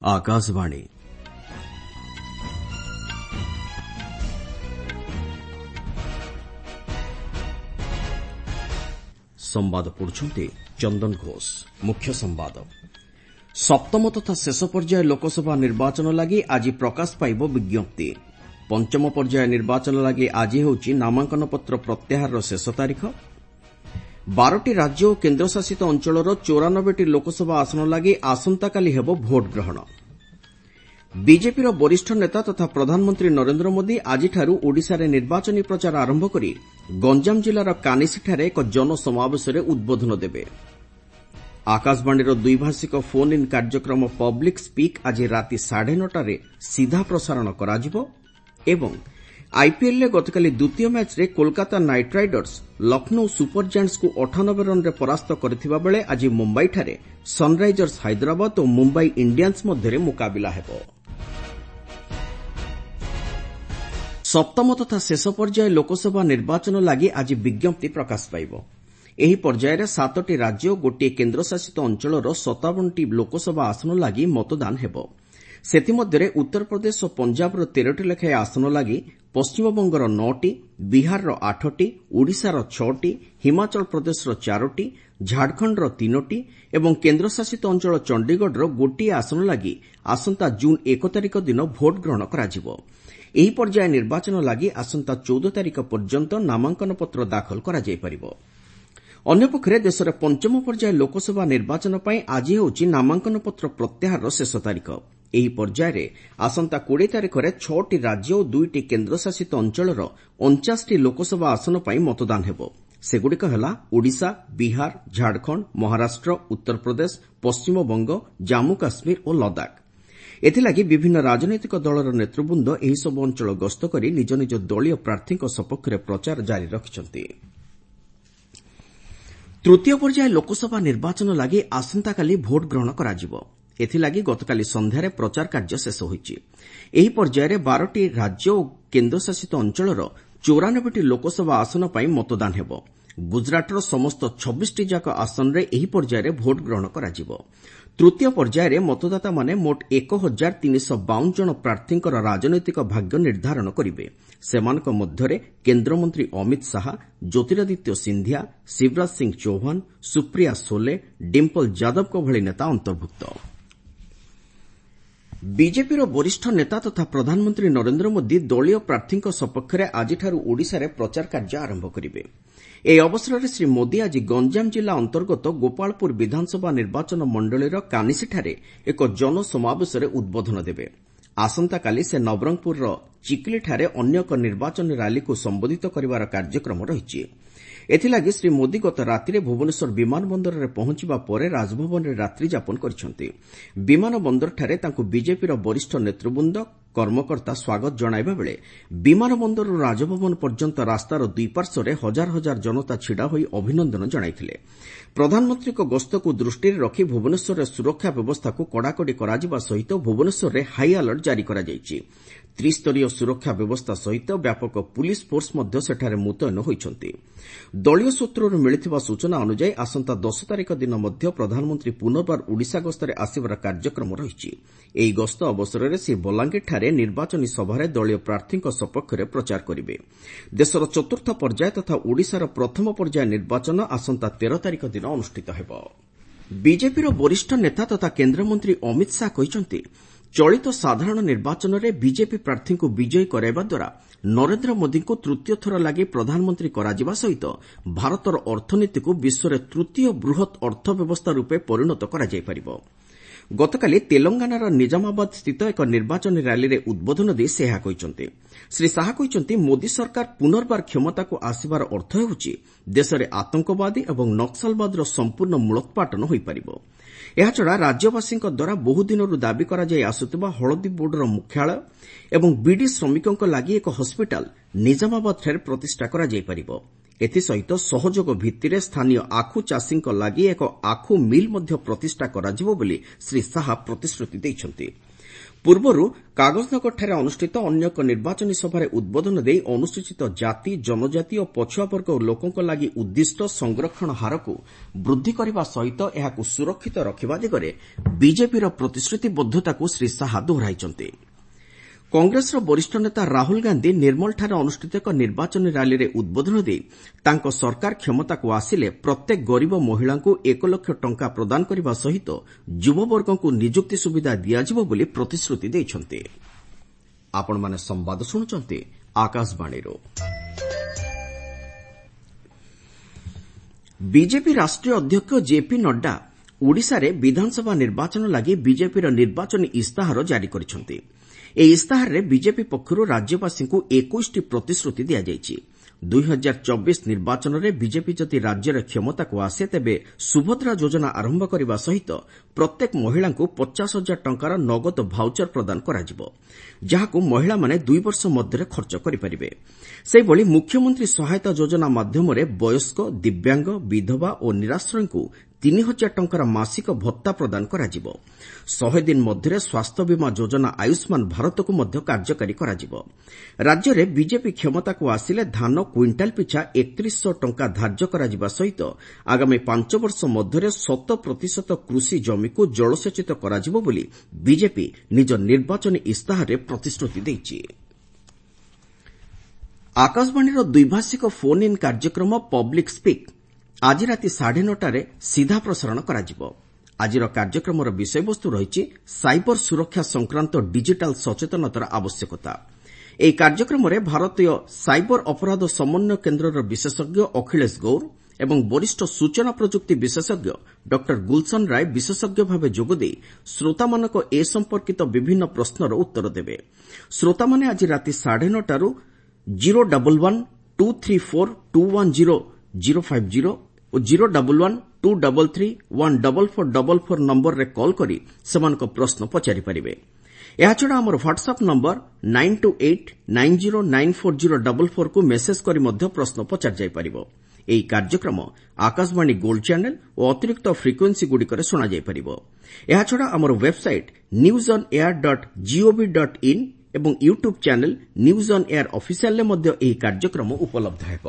आकाशवाणी संवाद पढ़ुछंती चंदन घोष। मुख्य संवाद सप्तम तथा शेष पर्याय लोकसभा निर्वाचन लगी आज प्रकाश पाइब विज्ञप्ति। पंचम पर्याय निर्वाचन लगी आज हेउची नामांकन पत्र प्रत्याहार शेष तारीख। 12टी राज्य और केन्द्रशासित अंचलर 94टी लोकसभा आसन लगी आसंताकाली हेब भोट ग्रहण। बीजेपीर वरिष्ठ नेता तथा प्रधानमंत्री नरेंद्र मोदी आजिठारू ओडिशारे निर्वाचनी प्रचार आरंभ करी गंजाम जिलार कानिसीठारे एक जनसमावेशरे उद्बोधन देबे। आकाशवाणीर द्विभाषिक फोन इन कार्यक्रम पब्लिक स्पीक आज राति 9:30 सीधा प्रसारण कराजिबो एवं आईपीएल गतकाली द्वितीय मैच रे Kolkata Knight Riders Lucknow Super Giants को 98 रन रे परास्त करथिबा बेले आज मुंबईठारे सनराइजर्स हैदराबाद और मुंबई इंडियंस मध्यरे मुकाबिला हेबो। सप्तम तथा शेष पर्याय लोकसभा निर्वाचन लगी आज विज्ञप्ति प्रकाश पाइब। एही पर्यायर 7टी राज्य और गोटे केन्द्रशासित अंचलर 57टी लोकसभा आसन लगी मतदान हेबो। सेतिमध्यरे उत्तर प्रदेश और पंजाबर 13टी लेखाएं आसन लगी पश्चिमबंगर 9टी, बिहारर 8टी, ओडिशार 6टी, हिमाचल प्रदेशर 4टी, झारखंडर 3टी एवं केन्द्रशासित अंचल चंडीगढ़र गोटिए आसन लगी आसंता जून 1 तारिख दिन भोट ग्रहण कराजिबो। ଏହି ପର୍ଯ୍ୟାୟ ନିର୍ବାଚନ ଲାଗି ଆସନ୍ତା 14 ତାରିଖ ପର୍ଯ୍ୟନ୍ତ ନାମାଙ୍କନ ପତ୍ର ଦାଖଲ କରାଯାଇପାରିବ। ଅନ୍ୟପକ୍ଷରେ ଦେଶରେ ପଞ୍ଚମ ପର୍ଯ୍ୟାୟ ଲୋକସଭା ନିର୍ବାଚନ ପାଇଁ ଆଜି ହେଉଛି ନାମାଙ୍କନ ପତ୍ର ପ୍ରତ୍ୟାହାରର ଶେଷ ତାରିଖ। ଏହି ପର୍ଯ୍ୟାୟରେ ଆସନ୍ତା 20 ତାରିଖରେ 6ଟି ରାଜ୍ୟ ଓ 2ଟି କେନ୍ଦ୍ରଶାସିତ ଅଞ୍ଚଳର 49ଟି ଲୋକସଭା ଆସନ ପାଇଁ ମତଦାନ ହେବ। ସେଗୁଡ଼ିକ ହେଲା ଓଡ଼ିଶା, ବିହାର, ଝାଡ଼ଖଣ୍ଡ, ମହାରାଷ୍ଟ୍ର, ଉତ୍ତରପ୍ରଦେଶ, ପଶ୍ଚିମବଙ୍ଗ, ଜାମ୍ମୁ କାଶ୍ମୀର ଓ ଲଦାଖ। ଏଥିଲାଗି ବିଭିନ୍ନ ରାଜନୈତିକ ଦଳର ନେତୃବୃନ୍ଦ ଏହିସବୁ ଅଞ୍ଚଳ ଗସ୍ତ କରି ନିଜ ନିଜ ଦଳୀୟ ପ୍ରାର୍ଥୀଙ୍କ ସପକ୍ଷରେ ପ୍ରଚାର ଜାରି ରଖିଛନ୍ତି। ତୃତୀୟ ପର୍ଯ୍ୟାୟ ଲୋକସଭା ନିର୍ବାଚନ ଲାଗି ଆସନ୍ତାକାଲି ଭୋଟ ଗ୍ରହଣ କରାଯିବ। ଏଥିଲାଗି ଗତକାଲି ସନ୍ଧ୍ୟାରେ ପ୍ରଚାର କାର୍ଯ୍ୟ ଶେଷ ହୋଇଛି। ଏହି ପର୍ଯ୍ୟାୟରେ 12ଟି ରାଜ୍ୟ ଓ କେନ୍ଦ୍ରଶାସିତ ଅଞ୍ଚଳର 94ଟି ଲୋକସଭା ଆସନ ପାଇଁ ମତଦାନ ହେବ। ଗୁଜରାଟର ସମସ୍ତ 26ଟି ଯାକ ଆସନରେ ଏହି ପର୍ଯ୍ୟାୟରେ ଭୋଟ ଗ୍ରହଣ କରାଯିବ। ତୃତୀୟ ପର୍ଯ୍ୟାୟରେ ମତଦାତାମାନେ ମୋଟ 1352 ଜଣ ପ୍ରାର୍ଥୀଙ୍କର ରାଜନୈତିକ ଭାଗ୍ୟ ନିର୍ଦ୍ଧାରଣ କରିବେ। ସେମାନଙ୍କ ମଧ୍ୟରେ କେନ୍ଦ୍ରମନ୍ତ୍ରୀ ଅମିତ ଶାହା, ଜ୍ୟୋତିରାଦିତ୍ୟ ସିନ୍ଧିଆ, ଶିବରାଜ ସିଂ ଚୌହାନ, ସୁପ୍ରିୟା ସୋଲେ, ଡିମ୍ପଲ ଯାଦବଙ୍କ ଭଳି ନେତା ଅନ୍ତର୍ଭୁକ୍ତ। ବିଜେପିର ବରିଷ୍ଠ ନେତା ତଥା ପ୍ରଧାନମନ୍ତ୍ରୀ ନରେନ୍ଦ୍ର ମୋଦି ଦଳୀୟ ପ୍ରାର୍ଥୀଙ୍କ ସପକ୍ଷରେ ଆଜିଠାରୁ ଓଡ଼ିଶାରେ ପ୍ରଚାର କାର୍ଯ୍ୟ ଆରମ୍ଭ କରିବେ। ଏହି ଅବସରରେ ଶ୍ରୀ ମୋଦି ଆଜି ଗଞ୍ଜାମ ଜିଲ୍ଲା ଅନ୍ତର୍ଗତ ଗୋପାଳପୁର ବିଧାନସଭା ନିର୍ବାଚନ ମଣ୍ଡଳୀର କାନିସିଠାରେ ଏକ ଜନସମାବେଶରେ ଉଦ୍ବୋଧନ ଦେବେ। ଆସନ୍ତାକାଲି ସେ ନବରଙ୍ଗପୁରର ଚିକିଲିଠାରେ ଅନ୍ୟ ଏକ ନିର୍ବାଚନୀ ରାଲିକୁ ସମ୍ବୋଧିତ କରିବାର କାର୍ଯ୍ୟକ୍ରମ ରହିଛି। ଏଥିଲାଗି ଶ୍ରୀ ମୋଦି ଗତ ରାତିରେ ଭୁବନେଶ୍ୱର ବିମାନ ବନ୍ଦରରେ ପହଞ୍ଚିବା ପରେ ରାଜଭବନରେ ରାତ୍ରିଯାପନ କରିଛନ୍ତି। ବିମାନ ବନ୍ଦରଠାରେ ତାଙ୍କୁ ବିଜେପିର ବରିଷ୍ଠ ନେତୃବୃନ୍ଦ କର୍ମକର୍ତ୍ତା ସ୍ୱାଗତ ଜଣାଇବା ବେଳେ ବିମାନ ବନ୍ଦରରୁ ରାଜଭବନ ପର୍ଯ୍ୟନ୍ତ ରାସ୍ତାର ଦୁଇପାର୍ଶ୍ୱରେ ହଜାର ହଜାର ଜନତା ଛିଡ଼ା ହୋଇ ଅଭିନନ୍ଦନ ଜଣାଇଥିଲେ। ପ୍ରଧାନମନ୍ତ୍ରୀଙ୍କ ଗସ୍ତକୁ ଦୃଷ୍ଟିରେ ରଖି ଭୁବନେଶ୍ୱରରେ ସୁରକ୍ଷା ବ୍ୟବସ୍ଥାକୁ କଡ଼ାକଡ଼ି କରାଯିବା ସହିତ ଭୁବନେଶ୍ୱରରେ ହାଇ ଆଲର୍ଟ ଜାରି କରାଯାଇଛି। ତ୍ରିସ୍ତରୀୟ ସୁରକ୍ଷା ବ୍ୟବସ୍ଥା ସହିତ ବ୍ୟାପକ ପୁଲିସ ଫୋର୍ସ ମଧ୍ୟ ସେଠାରେ ମୁତୟନ ହୋଇଛନ୍ତି। ଦଳୀୟ ସୂତ୍ରରୁ ମିଳିଥିବା ସୂଚନା ଅନୁଯାୟୀ ଆସନ୍ତା 10 ତାରିଖ ଦିନ ମଧ୍ୟ ପ୍ରଧାନମନ୍ତ୍ରୀ ପୁନର୍ବାର ଓଡ଼ିଶା ଗସ୍ତରେ ଆସିବାର କାର୍ଯ୍ୟକ୍ରମ ରହିଛି। ଏହି ଗସ୍ତ ଅବସରରେ ସେ ବଲାଙ୍ଗୀରଠାରେ ନିର୍ବାଚନୀ ସଭାରେ ଦଳୀୟ ପ୍ରାର୍ଥୀଙ୍କ ସପକ୍ଷରେ ପ୍ରଚାର କରିବେ। ଦେଶର ଚତୁର୍ଥ ପର୍ଯ୍ୟାୟ ତଥା ଓଡ଼ିଶାର ପ୍ରଥମ ପର୍ଯ୍ୟାୟ ନିର୍ବାଚନ ଆସନ୍ତା 13 ତାରିଖ ଦିନ ଅନୁଷ୍ଠିତ ହେବ। ବିଜେପିର ବରିଷ୍ଠ ନେତା ତଥା କେନ୍ଦ୍ରମନ୍ତ୍ରୀ ଅମିତ ଶାହା କହିଛନ୍ତି ଚଳିତ ସାଧାରଣ ନିର୍ବାଚନରେ ବିଜେପି ପ୍ରାର୍ଥୀଙ୍କୁ ବିଜୟୀ କରାଇବା ଦ୍ୱାରା ନରେନ୍ଦ୍ର ମୋଦିଙ୍କୁ ତୃତୀୟ ଥର ଲାଗି ପ୍ରଧାନମନ୍ତ୍ରୀ କରାଯିବା ସହିତ ଭାରତର ଅର୍ଥନୀତିକୁ ବିଶ୍ୱରେ ତୃତୀୟ ବୃହତ୍ ଅର୍ଥବ୍ୟବସ୍ଥା ରୂପେ ପରିଣତ କରାଯାଇପାରିବ। ଗତକାଲି ତେଲଙ୍ଗାନାର ନିଜାମାବାଦ ସ୍ଥିତ ଏକ ନିର୍ବାଚନୀ ରାଲିରେ ଉଦ୍ବୋଧନ ଦେଇ ସେ ଏହା କହିଛନ୍ତି। ଶ୍ରୀ ଶାହା କହିଛନ୍ତି ମୋଦି ସରକାର ପୁନର୍ବାର କ୍ଷମତାକୁ ଆସିବାର ଅର୍ଥ ହେଉଛି ଦେଶରେ ଆତଙ୍କବାଦୀ ଏବଂ ନକ୍ସଲବାଦର ସମ୍ପୂର୍ଣ୍ଣ ମୂଳୋତ୍ପାଟନ ହୋଇପାରିବ। ଏହାଛଡ଼ା ରାଜ୍ୟବାସୀଙ୍କ ଦ୍ୱାରା ବହୁଦିନରୁ ଦାବି କରାଯାଇ ଆସୁଥିବା ହଳଦୀ ବୋର୍ଡର ମୁଖ୍ୟାଳୟ ଏବଂ ବିଡି ଶ୍ରମିକଙ୍କ ଲାଗି ଏକ ହସ୍ପିଟାଲ ନିଜାମାବାଦଠାରେ ପ୍ରତିଷ୍ଠା କରାଯାଇପାରିବ। ଏଥିସହିତ ସହଯୋଗ ଭିତ୍ତିରେ ସ୍ଥାନୀୟ ଆଖୁ ଚାଷୀଙ୍କ ଲାଗି ଏକ ଆଖୁ ମିଲ୍ ମଧ୍ୟ ପ୍ରତିଷ୍ଠା କରାଯିବ ବୋଲି ଶ୍ରୀ ଶାହା ପ୍ରତିଶ୍ରୁତି ଦେଇଛନ୍ତି। ପୂର୍ବରୁ କାଗଜନଗରଠାରେ ଅନୁଷ୍ଠିତ ଅନ୍ୟ ଏକ ନିର୍ବାଚନୀ ସଭାରେ ଉଦ୍ବୋଧନ ଦେଇ ଅନୁସୂଚିତ ଜାତି ଜନଜାତି ଓ ପଛୁଆବର୍ଗ ଲୋକଙ୍କ ଲାଗି ଉଦ୍ଦିଷ୍ଟ ସଂରକ୍ଷଣ ହାରକୁ ବୃଦ୍ଧି କରିବା ସହିତ ଏହାକୁ ସୁରକ୍ଷିତ ରଖିବା ଦିଗରେ ବିଜେପିର ପ୍ରତିଶ୍ରୁତିବଦ୍ଧତାକୁ ଶ୍ରୀ ଶାହା ଦୋହରାଇଛନ୍ତି। କଂଗ୍ରେସର ବରିଷ୍ଠ ନେତା ରାହୁଲ ଗାନ୍ଧି ନିର୍ମଲଠାରେ ଅନୁଷ୍ଠିତ ଏକ ନିର୍ବାଚନୀ ରାଲିରେ ଉଦ୍ବୋଧନ ଦେଇ ତାଙ୍କ ସରକାର କ୍ଷମତାକୁ ଆସିଲେ ପ୍ରତ୍ୟେକ ଗରିବ ମହିଳାଙ୍କୁ 1 ଲକ୍ଷ ଟଙ୍କା ପ୍ରଦାନ କରିବା ସହିତ ଯୁବବର୍ଗଙ୍କୁ ନିଯୁକ୍ତି ସୁବିଧା ଦିଆଯିବ ବୋଲି ପ୍ରତିଶ୍ରୁତି ଦେଇଛନ୍ତି। ଆପଣମାନେ ସମ୍ବାଦ ଶୁଣୁଛନ୍ତି ଆକାଶବାଣୀରୁ। ବିଜେପି ରାଷ୍ଟ୍ରୀୟ ଅଧ୍ୟକ୍ଷ ଜେପି ନଡ୍ଡା ଓଡ଼ିଶାରେ ବିଧାନସଭା ନିର୍ବାଚନ ଲାଗି ବିଜେପିର ନିର୍ବାଚନୀ ଇସ୍ତାହାର ଜାରି କରିଛନ୍ତି। ଏହି ଇସ୍ତାହାରରେ ବିଜେପି ପକ୍ଷରୁ ରାଜ୍ୟବାସୀଙ୍କୁ 21ଟି ପ୍ରତିଶ୍ରୁତି ଦିଆଯାଇଛି। 2024 ନିର୍ବାଚନରେ ବିଜେପି ଯଦି ରାଜ୍ୟର କ୍ଷମତାକୁ ଆସେ ତେବେ ସୁଭଦ୍ରା ଯୋଜନା ଆରମ୍ଭ କରିବା ସହିତ ପ୍ରତ୍ୟେକ ମହିଳାଙ୍କୁ 50,000 ଟଙ୍କାର ନଗଦ ଭାଉଚର ପ୍ରଦାନ କରାଯିବ, ଯାହାକୁ ମହିଳାମାନେ 2 ବର୍ଷ ମଧ୍ୟରେ ଖର୍ଚ୍ଚ କରିପାରିବେ। ସେହିଭଳି ମୁଖ୍ୟମନ୍ତ୍ରୀ ସହାୟତା ଯୋଜନା ମାଧ୍ୟମରେ ବୟସ୍କ, ଦିବ୍ୟାଙ୍ଗ, ବିଧବା ଓ ନିରାଶ୍ରୟଙ୍କୁ 3,000 ଟଙ୍କାର ମାସିକ ଭତ୍ତା ପ୍ରଦାନ କରାଯିବ। 100 ଦିନ ମଧ୍ୟରେ ସ୍ୱାସ୍ଥ୍ୟ ବୀମା ଯୋଜନା ଆୟୁଷ୍ମାନ ଭାରତକୁ ମଧ୍ୟ କାର୍ଯ୍ୟକାରୀ କରାଯିବ। ରାଜ୍ୟରେ ବିଜେପି କ୍ଷମତାକୁ ଆସିଲେ ଧାନ କ୍ୱିଣ୍ଟାଲ ପିଛା 3100 ଟଙ୍କା ଧାର୍ଯ୍ୟ କରାଯିବା ସହିତ ଆଗାମୀ 5 ବର୍ଷ ମଧ୍ୟରେ 100% କୃଷି ଜମିକୁ ଜଳସେଚିତ କରାଯିବ ବୋଲି ବିଜେପି ନିଜ ନିର୍ବାଚନୀ ଇସ୍ତାହାରରେ ପ୍ରତିଶ୍ରୁତି ଦେଇଛି। ଆକାଶବାଣୀର ଦ୍ୱିଭାଷିକ ଫୋନ୍ ଇନ୍ କାର୍ଯ୍ୟକ୍ରମ ପବ୍ଲିକ୍ ସ୍ପିକ୍ ଆଜି ରାତି 9:30ରେ ସିଧା ପ୍ରସାରଣ କରାଯିବ। ଆଜିର କାର୍ଯ୍ୟକ୍ରମର ବିଷୟବସ୍ତୁ ରହିଛି ସାଇବର ସୁରକ୍ଷା ସଂକ୍ରାନ୍ତ ଡିଜିଟାଲ ସଚେତନତାର ଆବଶ୍ୟକତା। ଏହି କାର୍ଯ୍ୟକ୍ରମରେ ଭାରତୀୟ ସାଇବର ଅପରାଧ ସମନ୍ୱୟ କେନ୍ଦ୍ରର ବିଶେଷଜ୍ଞ ଅଖିଳେଶ ଗୌର ଏବଂ ବରିଷ୍ଠ ସୂଚନା ପ୍ରଯୁକ୍ତି ବିଶେଷଜ୍ଞ ଡକ୍ଟର ଗୁଲସନ ରାୟ ବିଶେଷଜ୍ଞ ଭାବେ ଯୋଗଦେଇ ଶ୍ରୋତାମାନଙ୍କ ଏ ସମ୍ପର୍କିତ ବିଭିନ୍ନ ପ୍ରଶ୍ନର ଉତ୍ତର ଦେବେ। ଶ୍ରୋତାମାନେ ଆଜି ରାତି 9:30ରୁ 011-234-210-050 ଓ 011-233-14444 ନମ୍ବରରେ କଲ୍ କରି ସେମାନଙ୍କ ପ୍ରଶ୍ନ ପଚାରିପାରିବେ। ଏହାଛଡ଼ା ଆମର ହ୍ୱାଟ୍ସଆପ୍ ନମ୍ବର 9289094044କୁ ମେସେଜ କରି ମଧ୍ୟ ପ୍ରଶ୍ନ ପଚାରିଯାଇପାରିବ। ଏହି କାର୍ଯ୍ୟକ୍ରମ ଆକାଶବାଣୀ ଗୋଲ୍ଡ ଚ୍ୟାନେଲ ଓ ଅତିରିକ୍ତ ଫ୍ରିକ୍ୱେନ୍ସିଗୁଡ଼ିକରେ ଶୁଣାଯାଇପାରିବ। ଏହାଛଡ଼ା ଆମର ୱେବ୍ସାଇଟ୍ newsonair.gov.in ଏବଂ YouTube channel News on Air ଅଫିସିଆଲରେ ମଧ୍ୟ ଏହି କାର୍ଯ୍ୟକ୍ରମ ଉପଲବ୍ଧ ହେବ।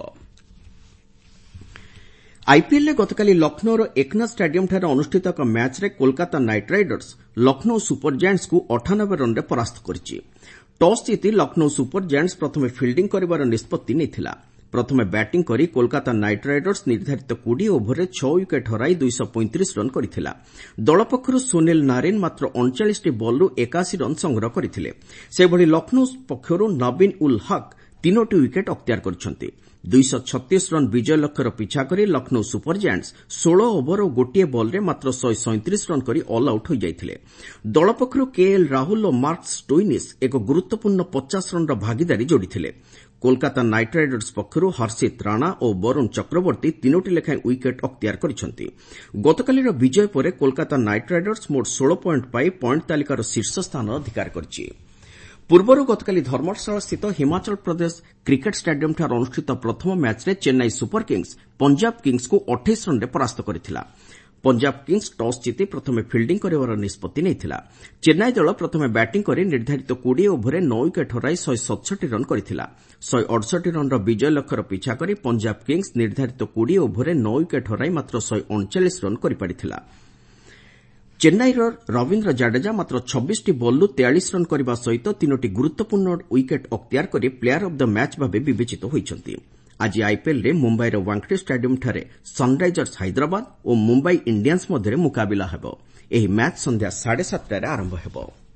ଆଇପିଏଲ୍ରେ ଗତକାଲି ଲକ୍ଷ୍ନୌର ଏକନାଥ ଷ୍ଟାଡିୟମ୍ଠାରେ ଅନୁଷ୍ଠିତ ଏକ ମ୍ୟାଚ୍ରେ Kolkata Knight Riders Lucknow Super ଜାୟାଣ୍ଟସ୍କୁ 98 ରନ୍ରେ ପରାସ୍ତ କରିଛି। ଟସ୍ ଜିତି ଲକ୍ଷ୍ନୌ ସୁପର ଜାୟାଣ୍ଟସ୍ ପ୍ରଥମେ ଫିଲ୍ଡିଂ କରିବାର ନିଷ୍ପତ୍ତି ନେଇଥିଲା। ପ୍ରଥମେ ବ୍ୟାଟିଂ କରି କୋଲକାତା ନାଇଟ୍ ରାଇଡର୍ସ ନିର୍ଦ୍ଧାରିତ 20 ଓଭରରେ 6 ୱିକେଟ୍ ହରାଇ 235 ରନ୍ କରିଥିଲା। ଦଳ ପକ୍ଷରୁ ସୁନୀଲ ନାରିନ୍ ମାତ୍ର 39ଟି ବଲ୍ରୁ 81 ରନ୍ ସଂଗ୍ରହ କରିଥିଲେ। ସେହିଭଳି ଲକ୍ଷ୍ନୌ ପକ୍ଷରୁ ନବୀନ ଉଲ୍ ହକ୍ 3ଟି ୱିକେଟ୍ ଅକ୍ତିଆର କରିଛନ୍ତି। 236 ରନ୍ ବିଜୟ ଲକ୍ଷ୍ୟର ପିଛା କରି ଲକ୍ଷ୍ନୌ ସୁପର ଜାୟାଣ୍ଟସ୍ 16 ଓଭର ଓ ଗୋଟିଏ ବଲ୍ରେ ମାତ୍ର 137 ରନ୍ କରି ଅଲ୍ ଆଉଟ୍ ହୋଇଯାଇଥିଲେ। ଦଳ ପକ୍ଷରୁ କେଏଲ୍ ରାହୁଲ ଓ ମାର୍କ ଷ୍ଟୋଇନିସ୍ ଏକ ଗୁରୁତ୍ୱପୂର୍ଣ୍ଣ 50 ରନ୍ର ଭାଗିଦାରୀ ଯୋଡ଼ିଥିଲେ। କୋଲକାତା ନାଇଟ୍ ରାଇଡର୍ସ ପକ୍ଷରୁ ହର୍ଷିତ ରାଣା ଓ ବରୁଣ ଚକ୍ରବର୍ତ୍ତୀ 3ଟି ଲେଖାଏଁ ୱିକେଟ୍ ଅକ୍ତିଆର କରିଛନ୍ତି। ଗତକାଲିର ବିଜୟ ପରେ କୋଲକାତା ନାଇଟ୍ ରାଇଡର୍ସ ମୋଟ 16 ପଏଣ୍ଟ ପାଇ ପଏଣ୍ଟ ତାଲିକାର ଶୀର୍ଷ ସ୍ଥାନ ଅଧିକାର କରିଛି। ପୂର୍ବରୁ ଗତକାଲି ଧର୍ମଶାଳାସ୍ଥିତ ହିମାଚଳ ପ୍ରଦେଶ କ୍ରିକେଟ୍ ଷ୍ଟାଡିୟମ୍ଠାରେ ଅନୁଷ୍ଠିତ ପ୍ରଥମ ମ୍ୟାଚ୍ରେ ଚେନ୍ନାଇ ସୁପର କିଙ୍ଗ୍ସ ପଞ୍ଜାବ କିଙ୍ଗ୍ସକୁ 28 ରନ୍ରେ ପରାସ୍ତ କରିଥିଲା। ପଞ୍ଜାବ କିଙ୍ଗ୍ସ ଟସ୍ ଜିତି ପ୍ରଥମେ ଫିଲ୍ଡିଂ କରିବାର ନିଷ୍ପତ୍ତି ନେଇଥିଲା। ଚେନ୍ନାଇ ଦଳ ପ୍ରଥମେ ବ୍ୟାଟିଂ କରି ନିର୍ଦ୍ଧାରିତ 20 ଓଭରରେ 9 ୱିକେଟ୍ ହରାଇ 167 ରନ୍ କରିଥିଲା। 168 ରନ୍ର ବିଜୟ ଲକ୍ଷ୍ୟର ପିଛା କରି ପଞ୍ଜାବ କିଙ୍ଗ୍ସ ନିର୍ଦ୍ଧାରିତ 20 ଓଭରରେ 9 ୱିକେଟ୍ ହରାଇ ମାତ୍ର 139 ରନ୍ କରିପାରିଥିଲା। ଚେନ୍ନାଇର ରବୀନ୍ଦ୍ର ଜାଡେଜା ମାତ୍ର 26ଟି ବଲ୍ରୁ 43 ରନ୍ କରିବା ସହିତ 3ଟି ଗୁରୁତ୍ୱପୂର୍ଣ୍ଣ ୱିକେଟ୍ ଅକ୍ତିଆର କରି ପ୍ଲେୟାର ଅଫ୍ ଦ ମ୍ୟାଚ୍ ଭାବେ ବିବେଚିତ ହୋଇଛନ୍ତି। ଆଜି ଆଇପିଏଲ୍ରେ ମୁମ୍ବାଇର ୱାଙ୍କଡେ ଷ୍ଟାଡିୟମ୍ଠାରେ ସନ୍ରାଇଜର୍ସ ହାଇଦ୍ରାବାଦ ଓ ମୁମ୍ବାଇ ଇଣ୍ଡିଆନ୍ସ ମଧ୍ୟରେ ମୁକାବିଲା ହେବ। ଏହି ମ୍ୟାଚ୍ ସନ୍ଧ୍ୟା 7:30ରେ ଆରମ୍ଭ ହେବ।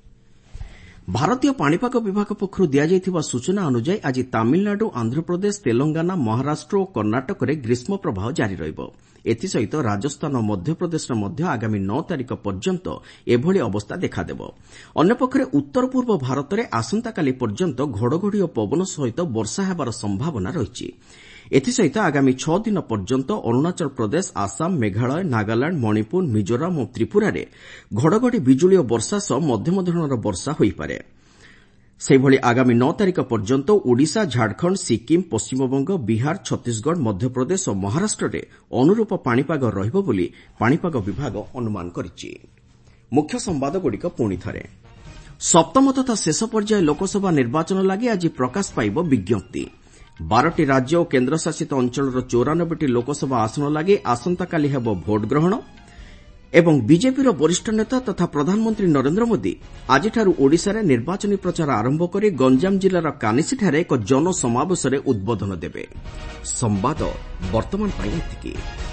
ଭାରତୀୟ ପାଣିପାଗ ବିଭାଗ ପକ୍ଷରୁ ଦିଆଯାଇଥିବା ସୂଚନା ଅନୁଯାୟୀ ଆଜି ତାମିଲନାଡୁ, ଆନ୍ଧ୍ରପ୍ରଦେଶ, ତେଲଙ୍ଗାନା, ମହାରାଷ୍ଟ୍ର ଓ କର୍ଣ୍ଣାଟକରେ ଗ୍ରୀଷ୍ମ ପ୍ରବାହ ଜାରି ରହିବ। ଏଥିସହିତ ରାଜସ୍ଥାନ ଓ ମଧ୍ୟପ୍ରଦେଶରେ ମଧ୍ୟ ଆଗାମୀ 9 ତାରିଖ ପର୍ଯ୍ୟନ୍ତ ଏଭଳି ଅବସ୍ଥା ଦେଖାଦେବ। ଅନ୍ୟପକ୍ଷରେ ଉତ୍ତର ପୂର୍ବ ଭାରତରେ ଆସନ୍ତାକାଲି ପର୍ଯ୍ୟନ୍ତ ଘଡ଼ଘଡ଼ି ଓ ପବନ ସହିତ ବର୍ଷା ହେବାର ସମ୍ଭାବନା ରହିଛି। ଏଥିସହିତ ଆଗାମୀ 6 ଦିନ ପର୍ଯ୍ୟନ୍ତ ଅରୁଣାଚଳ ପ୍ରଦେଶ, ଆସାମ, ମେଘାଳୟ, ନାଗାଲାଣ୍ଡ, ମଣିପୁର, ମିଜୋରାମ ଓ ତ୍ରିପୁରାରେ ଘଡ଼ଘଡ଼ି ବିଜୁଳି ଓ ବର୍ଷା ସହ ମଧ୍ୟମ ଧରଣର ବର୍ଷା ହୋଇପାରେ। ସେହିଭଳି ଆଗାମୀ 9 ତାରିଖ ପର୍ଯ୍ୟନ୍ତ ଓଡ଼ିଶା, ଝାଡ଼ଖଣ୍ଡ, ସିକିମ୍, ପଶ୍ଚିମବଙ୍ଗ, ବିହାର, ଛତିଶଗଡ଼, ମଧ୍ୟପ୍ରଦେଶ ଓ ମହାରାଷ୍ଟ୍ରରେ ଅନୁରୂପ ପାଣିପାଗ ରହିବ ବୋଲି ପାଣିପାଗ ବିଭାଗ ଅନୁମାନ କରିଛି। ମୁଖ୍ୟ ସମ୍ବାଦଗୁଡ଼ିକ ପୁଣିଥରେ। ସପ୍ତମ ତଥା ଶେଷ ପର୍ଯ୍ୟାୟ ଲୋକସଭା ନିର୍ବାଚନ ଲାଗି ଆଜି ପ୍ରକାଶ ପାଇବ ବିଜ୍ଞପ୍ତି। 12ଟି ରାଜ୍ୟ ଓ କେନ୍ଦ୍ରଶାସିତ ଅଞ୍ଚଳର 94ଟି ଲୋକସଭା ଆସନ ଲାଗି ଆସନ୍ତାକାଲି ହେବ ଭୋଟ୍ ଗ୍ରହଣ ଏବଂ ବିଜେପିର ବରିଷ୍ଠ ନେତା ତଥା ପ୍ରଧାନମନ୍ତ୍ରୀ ନରେନ୍ଦ୍ର ମୋଦି ଆଜିଠାରୁ ଓଡ଼ିଶାରେ ନିର୍ବାଚନୀ ପ୍ରଚାର ଆରମ୍ଭ କରି ଗଞ୍ଜାମ ଜିଲ୍ଲାର କାନିସିଠାରେ ଏକ ଜନସମାବେଶରେ ଉଦ୍ବୋଧନ ଦେବେ। ସମ୍ବାଦ ବର୍ତ୍ତମାନ ପାଇଁ ଏତିକି।